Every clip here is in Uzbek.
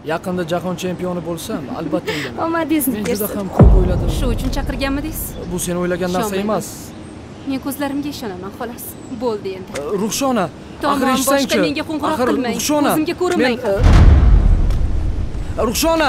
Yaqinda jahon chempioni bo'lsam, albatta o'ylayman. Omadingizni Men bersin. juda ham ko'p o'yladim. Shu uchun chaqirganmidingiz? Bu sen o'ylagan narsa emas. Men ko'zlarimga ishonaman, xolos. Bo'ldi endi. Ruxshona, Tomon boshqa menga qo'ng'iroq qilmang. O'zimga ko'rinmang. Ruxshona!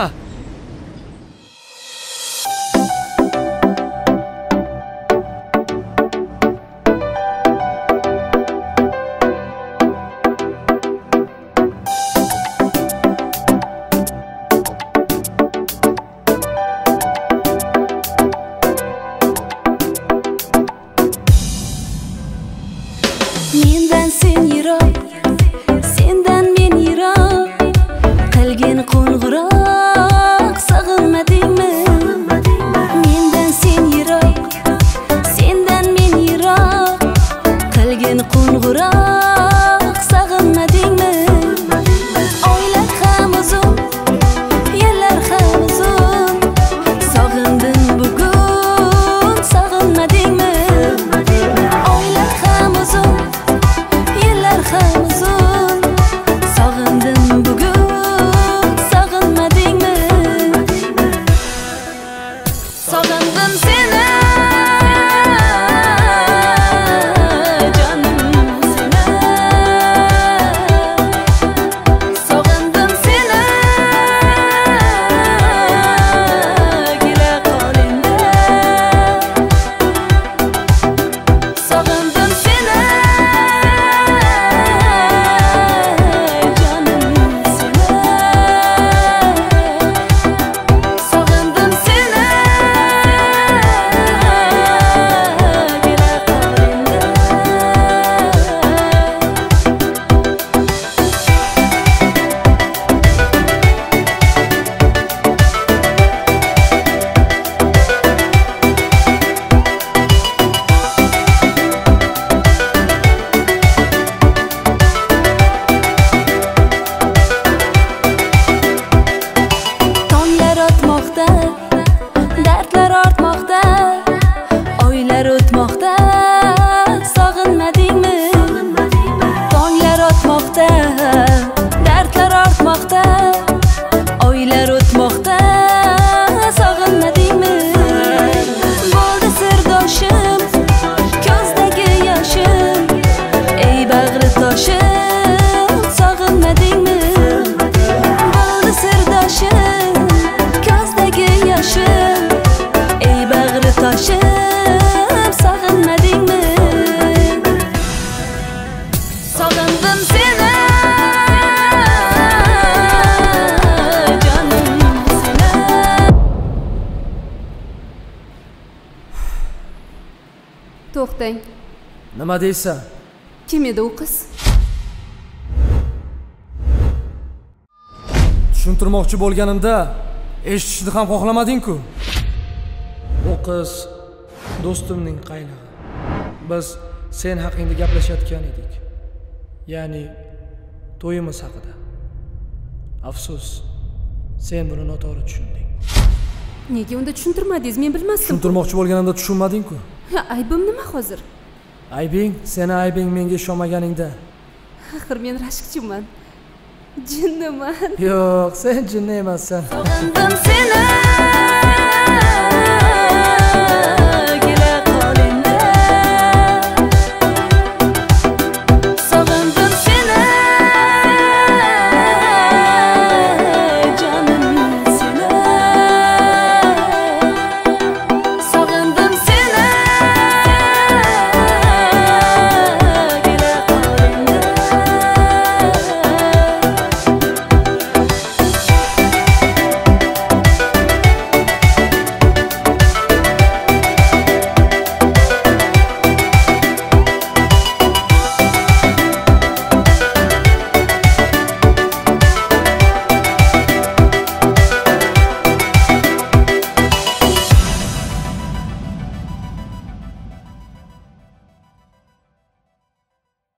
Mendan sen yiroq, sendan men yiroq. Qilgin qo'ng'iroq, sog'inmadingmi? Mendan sen yiroq, sendan men yiroq. Qilgin qo'ng'iroq, sog'inmadingmi? Oylar ham uzun, yillar ham uzun. Sog'indim bugun, sog'inmadingmi? Oylar ham uzun, yillar ham uzun. Sog'indim bugun, sog'inmadingmi? Sog'indim seni, jonim seni. Sog'indim seni, kela qolingda. Sog'indim seni, jonim seni. Sog'indim seni, kela qolingda. Tonglar o'tmoqda, dardlar ortmoqda, oylar o'tmoqda, sog'inmadingmi? Tonglar o'tmoqda, dardlar ortmoqda, oylar o'tmoqda, sog'inmadingmi? Bo'ldi sirdoshim, ko'zdagi yoshim, ey bag'ri toshim, sog'inmadingmi? Bo'ldi sirdoshim, ko'zdagi yoshim, ey bag'ri toshim, sog'inmadingmi? Sog'indim seni, jonim seni. To'xtang. Nima deysan? Kim edi u qiz? Tushuntirmoqchi bo'lganimda eshitishni ham xohlamading-ku. U qiz do'stimning qaynog'i. Biz sen haqingda gaplashayotgan edik. Ya'ni to'yimiz haqida. Afsus, sen buni noto'g'ri tushunding. Nega unda tushuntirmadingiz? Men bilmasdim. Tushuntirmoqchi bo'lganimda tushunmading-ku. Aybim nima hozir? Aybing, seni aybing menga ishonmaganingda. Axir men rashkchiman. Jinniman. Yo'q, sen jinni emassan. Sog'indim seni.